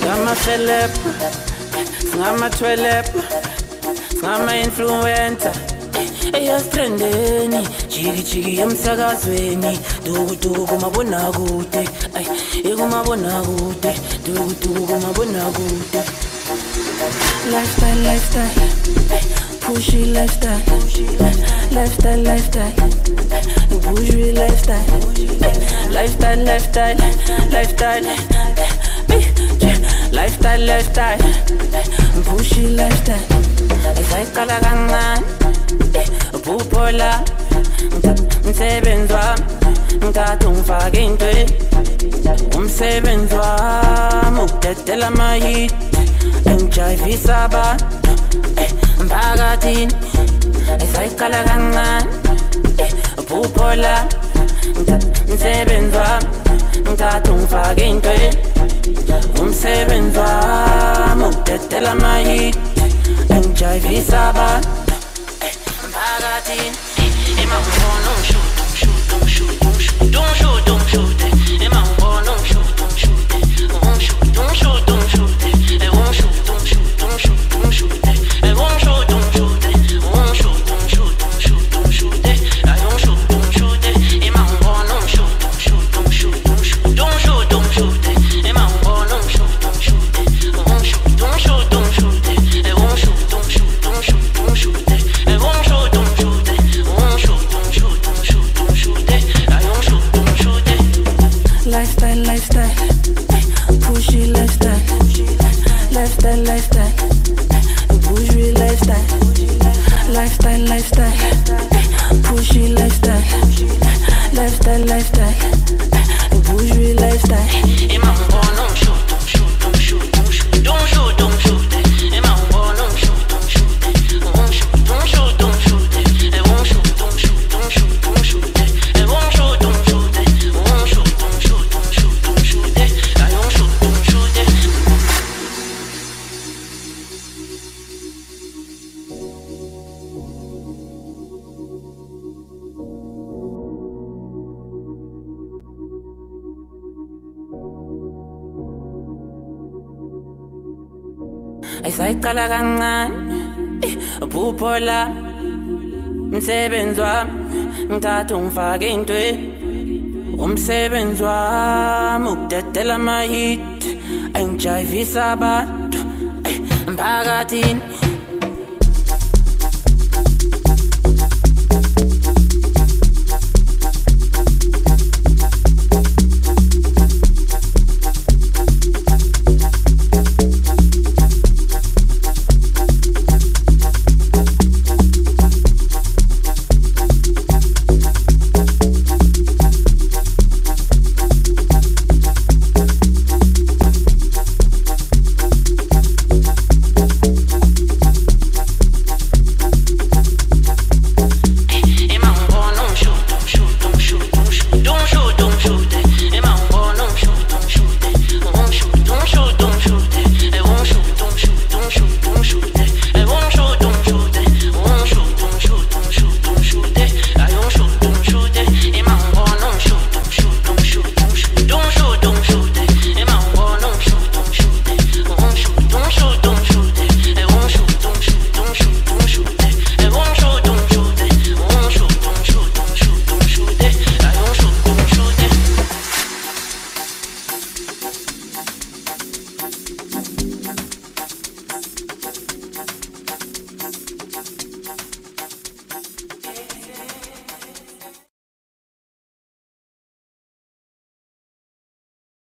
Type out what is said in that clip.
Celeb, ngama-12, ngama-influencer. Eyastrendeni, jiki emsakazweni, duku kumabonakude, kumabonakude, duku kumabonakude. Lifestyle, pushy lifestyle, lifestyle, pushy lifestyle, lifestyle, pushy lifestyle. Esayiqala kancane, uphuphola, umsebenzi wami, ngithatha ungifake intweni. Umsebenzi wami ukudedela ama-hit, engijayivisa abantu emphakathini. Esayiqala kancane, uphuphola, umsebenzi wami, ngithatha ungifake intweni. Umsebenzi wami ukudedela ama-hit, engijayivisa abantu emphakathini. Ema ngibona ungishuta, ema ngibona ungishuta, esayiqala kancane, uphuphola, umsebenzi wami, ngithatha ungifake intweni. Umsebenzi wami ukudedela ama-hit, engijayivisa abantu emphakathini. Don't shoot.